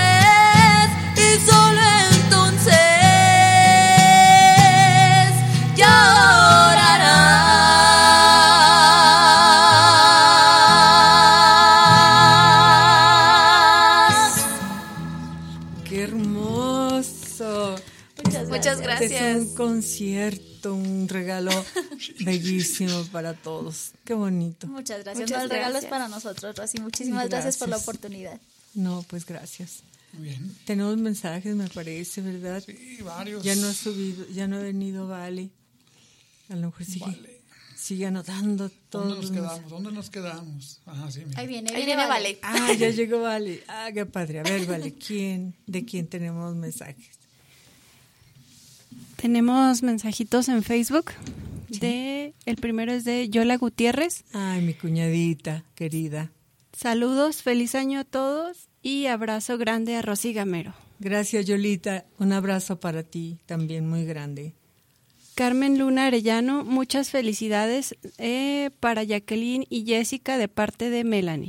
Muchas gracias. Es un concierto, un regalo bellísimo para todos. Qué bonito. Muchas gracias. Muchas no, el regalo gracias. es para nosotros, Rosy. Muchísimas gracias. gracias por la oportunidad. No, pues gracias. Muy bien. Tenemos mensajes, me parece, ¿verdad? Sí, varios. Ya no ha subido, ya no ha venido Vale. A lo mejor sigue, vale. sigue anotando todo. ¿Dónde nos quedamos? ¿Dónde nos quedamos? Ajá, sí, mira. Ahí viene, ahí, ahí viene, viene Vale. Ah, ya llegó Vale. Ah, qué padre. A ver, Vale, ¿quién, ¿de quién tenemos mensajes? Tenemos mensajitos en Facebook. ¿Sí? De, el primero es de Yola Gutiérrez. Ay, mi cuñadita querida. Saludos, feliz año a todos y abrazo grande a Rosy Gamero. Gracias, Yolita. Un abrazo para ti también muy grande. Carmen Luna Arellano, muchas felicidades eh, para Jacqueline y Jessica de parte de Melanie.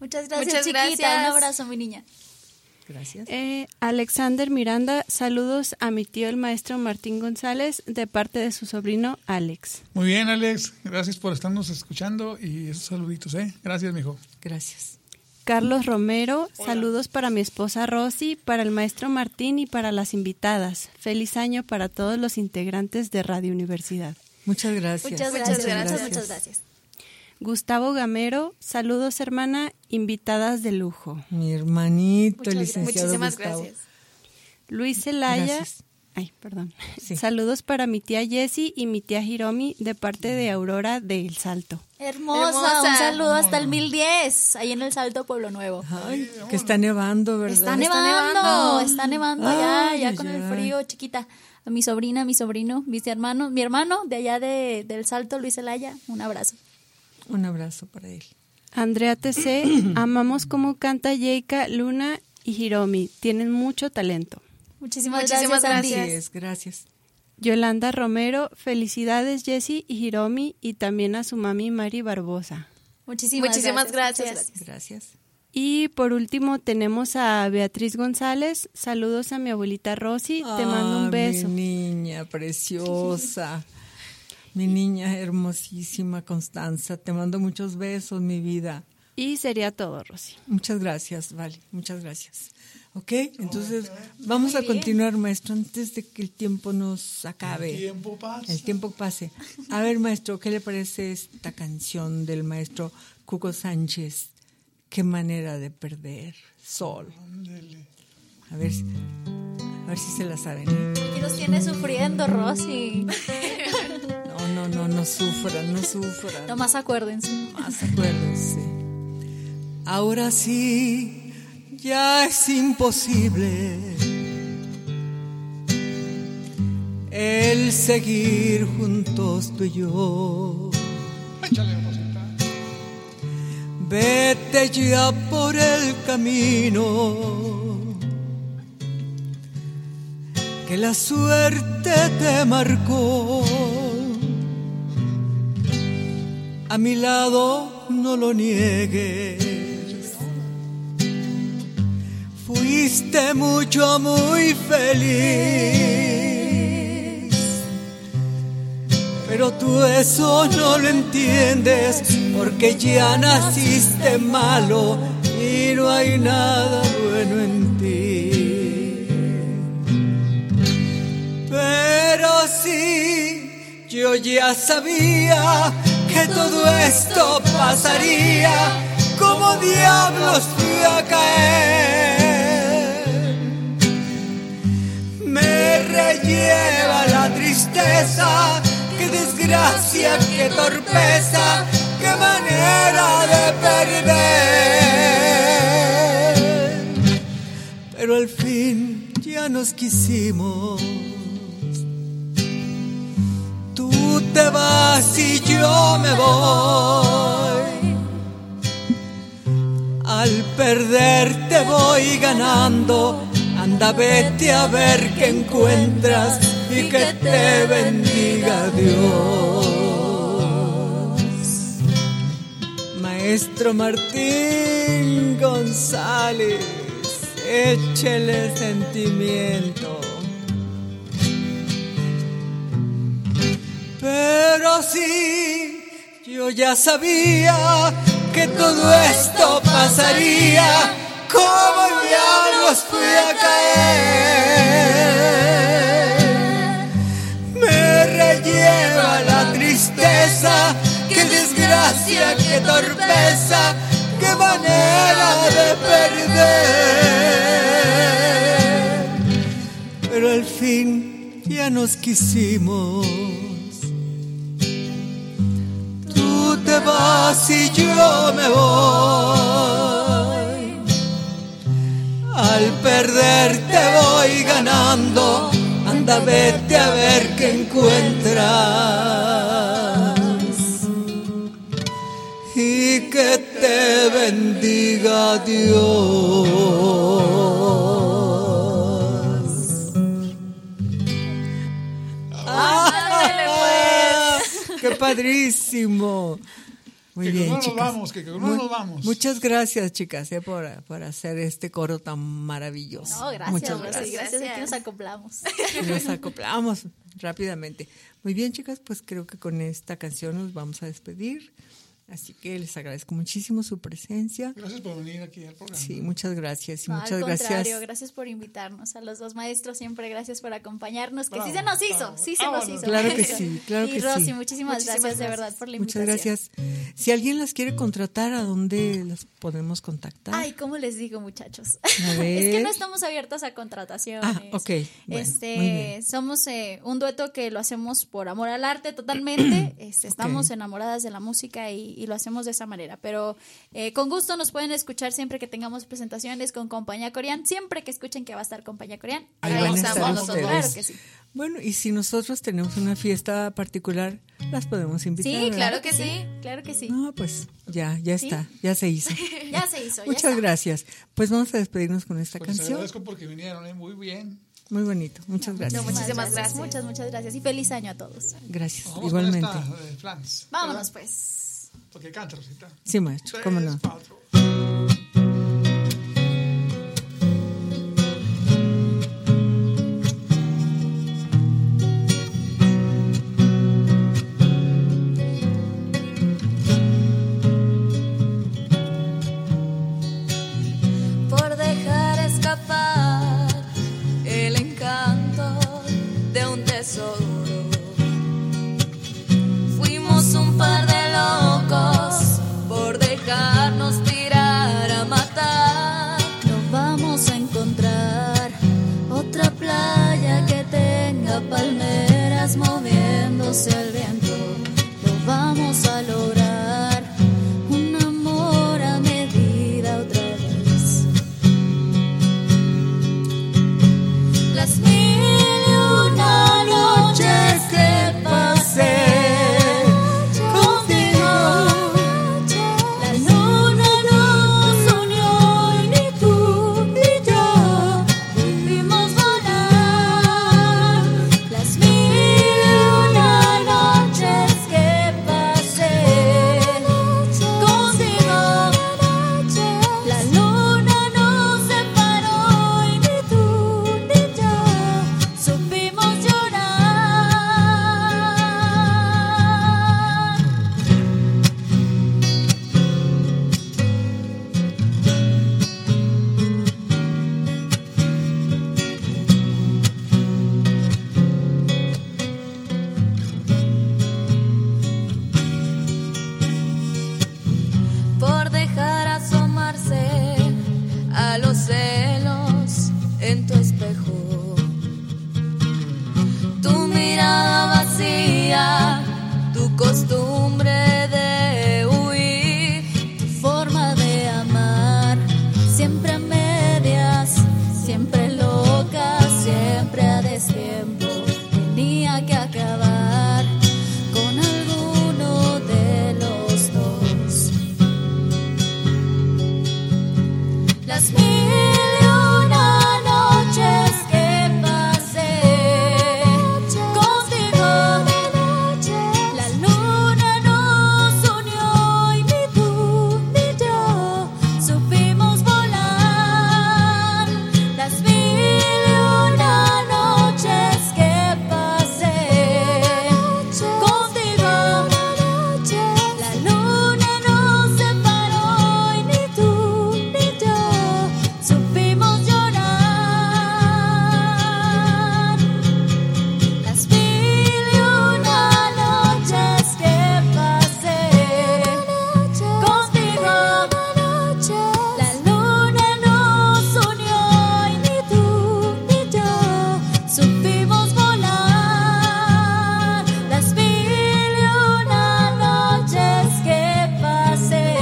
Muchas gracias, Muchas chiquita. gracias. Un abrazo, mi niña. Gracias. Eh, Alexander Miranda, saludos a mi tío el maestro Martín González de parte de su sobrino Alex. Muy bien, Alex. Gracias por estarnos escuchando y esos saluditos, ¿eh? Gracias, mijo. Gracias. Carlos Romero, saludos para mi esposa Rosy, para el maestro Martín y para las invitadas. Feliz año para todos los integrantes de Radio Universidad. Muchas gracias. Muchas Muchas gracias, gracias. muchas, muchas gracias. Gustavo Gamero, saludos hermana, invitadas de lujo. Mi hermanito, Muchas licenciado Muchísimas Gustavo. gracias. Luis Zelaya, Gracias. ay, perdón. Sí. Saludos para mi tía Jessie y mi tía Hiromi de parte de Aurora de El Salto. Hermosa, Hermosa. un saludo hasta el mil diez, ahí en el Salto Pueblo Nuevo. Ay, que está nevando, ¿verdad? Está nevando, nevando. está nevando ya, Ay, ya ay, con el ay. frío, chiquita. A mi sobrina, mi sobrino, mis hermanos, mi hermano de allá de, del Salto, Luis Zelaya, un abrazo. Un abrazo para él. Andrea T C, amamos cómo canta Yeika, Luna y Hiromi. Tienen mucho talento. Muchísimas, Muchísimas gracias, Andy. Así es, gracias. Yolanda Romero, felicidades Jessie y Hiromi y también a su mami Mari Barbosa. Muchísimas, Muchísimas gracias. gracias. Muchas Gracias. Y por último tenemos a Beatriz González. Saludos a mi abuelita Rosy. Te mando un Ah, beso. Mi niña preciosa. Mi niña hermosísima, Constanza. Te mando muchos besos, mi vida. Y sería todo, Rosy. Muchas gracias, vale. Muchas gracias. Ok, entonces vamos a continuar, maestro, antes de que el tiempo nos acabe. El tiempo pasa. El tiempo pase. A ver, maestro, ¿qué le parece esta canción del maestro Cuco Sánchez? Qué manera de perder sol. Ándele. A ver, si- a ver si se la saben. ¿eh? Y nos tiene sufriendo, Rosy. No, no, no, no sufran, no sufran. Nomás acuérdense. Más acuérdense. Ahora sí, ya es imposible el seguir juntos tú y yo. Échale, Rosita. Vete ya por el camino que la suerte te marcó. A mi lado no lo niegues. Fuiste mucho, muy feliz. Pero tú eso no lo entiendes, porque ya naciste malo y no hay nada bueno en ti. Pero sí, yo ya sabía que todo esto pasaría. ¿Cómo diablos fui a caer? Me relleva la tristeza. Qué desgracia, qué torpeza, qué manera de perder. Pero al fin ya nos quisimos. Tú te vas y yo me voy. Al perder te voy ganando. Anda, vete a ver qué encuentras y que te bendiga Dios. Maestro Martín González, échele sentimiento. Pero sí, yo ya sabía que todo esto pasaría. ¿Cómo diablos fui a caer? Me relleva la tristeza. Qué desgracia, qué torpeza, qué manera de perder. Pero al fin ya nos quisimos. Tú te vas y yo me voy. Al perder te voy ganando. Anda, vete a ver qué encuentras y que te bendiga Dios. ¡Ah! ¡Qué padrísimo! Muy que bien, no chicas. nos vamos, que, que no Muy, nos vamos. Muchas gracias, chicas, eh, por, por hacer este coro tan maravilloso. No, gracias, muchas Rosy, gracias. gracias. Aquí nos acoplamos. Nos acoplamos rápidamente. Muy bien, chicas, pues creo que con esta canción nos vamos a despedir. Así que les agradezco muchísimo su presencia. Gracias por venir aquí al programa. Sí, muchas gracias. Y No, muchas al contrario, gracias. gracias por invitarnos. A los dos maestros siempre gracias por acompañarnos. Que Bravo, sí se nos hizo, bravo. sí se Ah, nos bueno. hizo. Claro que sí, claro y que Rosy, sí. muchísimas, Muchísimas gracias, de gracias. verdad por la Muchas invitación. gracias. Si alguien las quiere contratar, ¿a dónde las podemos contactar? Ay, ¿cómo les digo, muchachos? A ver. Es que no estamos abiertos a contrataciones. Ah, ok. Bueno, este, muy bien. somos eh, un dueto que lo hacemos por amor al arte totalmente. Este, estamos Ok. enamoradas de la música y, y lo hacemos de esa manera. Pero eh, con gusto nos pueden escuchar siempre que tengamos presentaciones con Compañía Coreana. Siempre que escuchen que va a estar Compañía Coreana. Ahí ahí van a estamos estar nosotros. ustedes. Claro que sí. Bueno, y si nosotros tenemos una fiesta particular, las podemos invitar. Sí, ¿verdad? claro que sí. Claro que sí. No, pues ya, ya Sí. está, ya se hizo. Ya se hizo. ya Muchas está. gracias. Pues vamos a despedirnos con esta Pues les canción. agradezco porque vinieron, ¿eh? Muy bien. Muy bonito. Muchas gracias. No, muchísimas gracias. Muchas, muchas gracias. Y feliz año a todos. Gracias. Vamos Igualmente. con esta de Flans. Vámonos ¿verdad? pues. Porque canta, Rosita. Sí, maestro, cómo no. Tres, cuatro. Por dejar escapar el encanto de un tesoro. Fuimos un par de locos por dejarnos tirar a matar. No vamos a encontrar otra playa que tenga palmeras moviéndose al viento. Lo vamos a lograr, un amor a medida otra vez. Las mil y una noches que pasé contigo, la luna nos unió y ni tú ni yo pudimos volar. Las mil y una noches que pasé contigo, la luna nos separó y ni tú ni yo supimos llorar. Por dejar asomarse a los celos en tu espejo, tu mirada vacía, tu costumbre de huir, tu forma de amar, siempre a medias, siempre loca, siempre a destiempo, tenía que acabar con alguno de los dos. Las mil y una noches que pasé contigo, la luna nos unió y ni tú ni yo supimos volar. Las mil y una noches que pasé contigo, la luna nos separó y ni tú ni yo supimos llorar. Las mil y una noches que pasé contigo, la luna nos unió y ni tú ni yo supimos volar. Las mil y una noches que pasé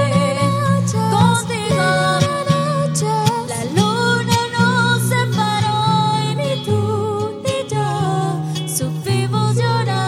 contigo, la luna nos separó y ni tú ni yo supimos llorar.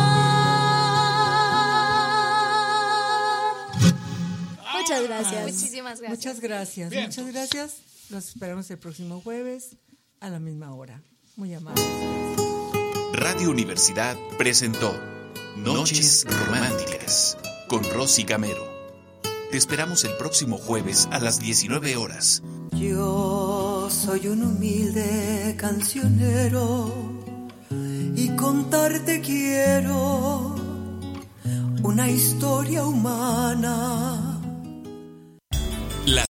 Muchas gracias. Muchísimas gracias. Muchas gracias. Bien. Muchas gracias. Los esperamos el próximo jueves a la misma hora. Muy amables. Radio Universidad presentó Noches Románticas. con Rosy Gamero. Te esperamos el próximo jueves a las diecinueve horas. Yo soy un humilde cancionero y contarte quiero una historia humana